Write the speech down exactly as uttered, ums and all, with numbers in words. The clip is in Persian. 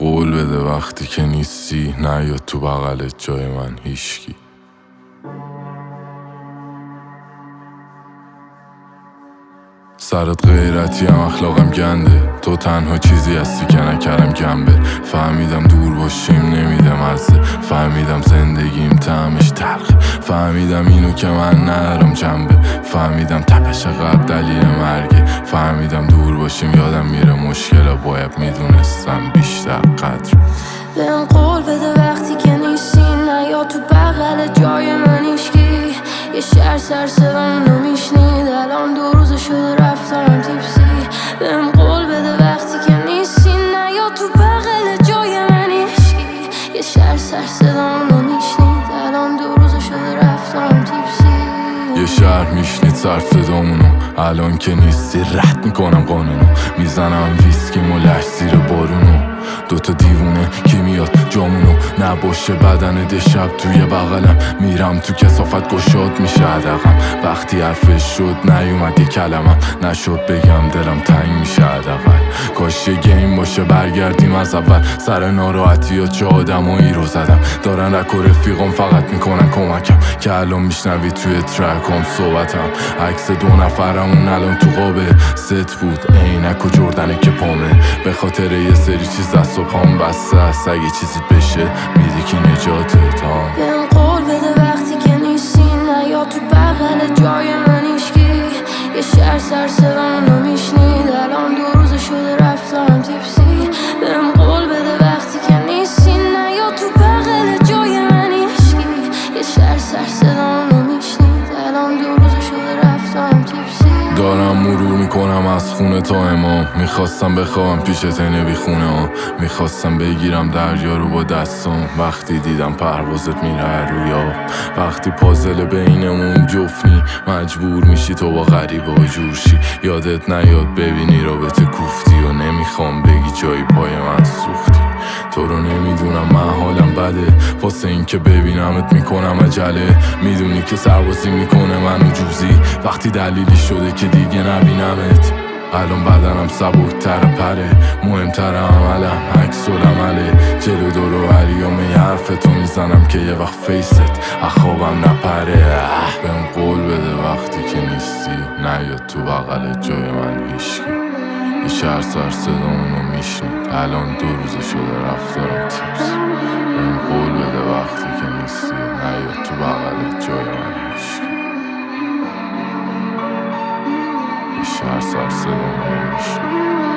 قول بده وقتی که نیستی نیاد تو بغلت جای من هیشکی. سرت غیرتی هم اخلاقم گنده، تو تنها چیزی هستی که نکردم گنبه. فهمیدم دور باشیم نمیده مزه، فهمیدم زندگیم طعمش تلخ، فهمیدم اینو که من ندارم جنبه، فهمیدم تپش قلب دلیل مرگه، فهمیدم دور باشیم یادم میره مشکل باید میدونستم بیشتر قدر. بهم قول بده وقتی که نیستی نیا تو بغل جای من هیشکی. یه شهر سر صدامونو میشنید الان دو روز شده رفتم تیپسی. بهم قول بده وقتی که نیستی نیا تو بغل جای من هیشکی. یه شهر سر صدامونو میشنید الان دو روز شده رفتم تیپسی. یه شهر میشنید سر صدامونو الان که نیستی رد میکنم قانونو، میزنم ویسکیم و لش زیر بارونو. دوتا دیوونه کی میاد جامونو نباشه بدن شب توی بغلم، میرم تو کثافت گشاد میشه عدقم. وقتی حرفش شد نیومد یه کلمم، نشد بگم دلم تنگ میشه عدقل. کاش یه گیم باشه برگردیم از اول، سر ناراحتی ها چه آدمایی رو زدم دارن رک و رفیقم فقط میکنن کمکم، که الان میشنوی توی ترکام صحبتم. عکس دو نفرمون الان تو قابه ست بود عینک و جردنه که پامه، به خاطر یه سری چیز دست و پام بسته است، اگه چیزی بشه میری که نجاته تا. بهم قول بده وقتی که نیستی نیا تو بغل جای من هیشکی. یه شهر سر صدامونو میشنید الان دو روز شده رفتم تیپسی. بهم قول بده وقتی که نیستی نیا تو بغل جای من هیشکی. یه شهر سر صدامونو میشنید الان دو روز شده رفتم تیپسی. دارم مرور میکنم از خونه تا امام، میخواستم بخوام پیش تنه بی خونه ها، میخواستم بگیرم دریا رو با دستام. وقتی دیدم پروازت میره رویا، وقتی پازل بینمون جفنی مجبور میشی تو با غریبه ها جورشی. یادت نیاد ببینی رابطه کوفتی و نمیخوام بگی جایی پای من سوختی. تو رو نمیدونم من حالم بده، واسه این که ببینمت میکنم عجله. میدونی که سربازی میکنه منو جوزی وقتی دلیلی شده که دیگه نبینمت. الان بدنم سبکتر پره، مهمتر عملم عکس العمله. جلو دور و هریام یه حرفتو میزنم که یه وقت فیست اخوابم نپره. بهم قول بده وقتی که نیستی نیاد تو بغل جای من هیشکی. یه شهر سر صدامونو میشنید الان دو روز شده رفتارم تیپس. بهم قول بده وقتی که نیستی نیاد تو بغل جای من هیشکی. یه شهر سر صدامونو میشنید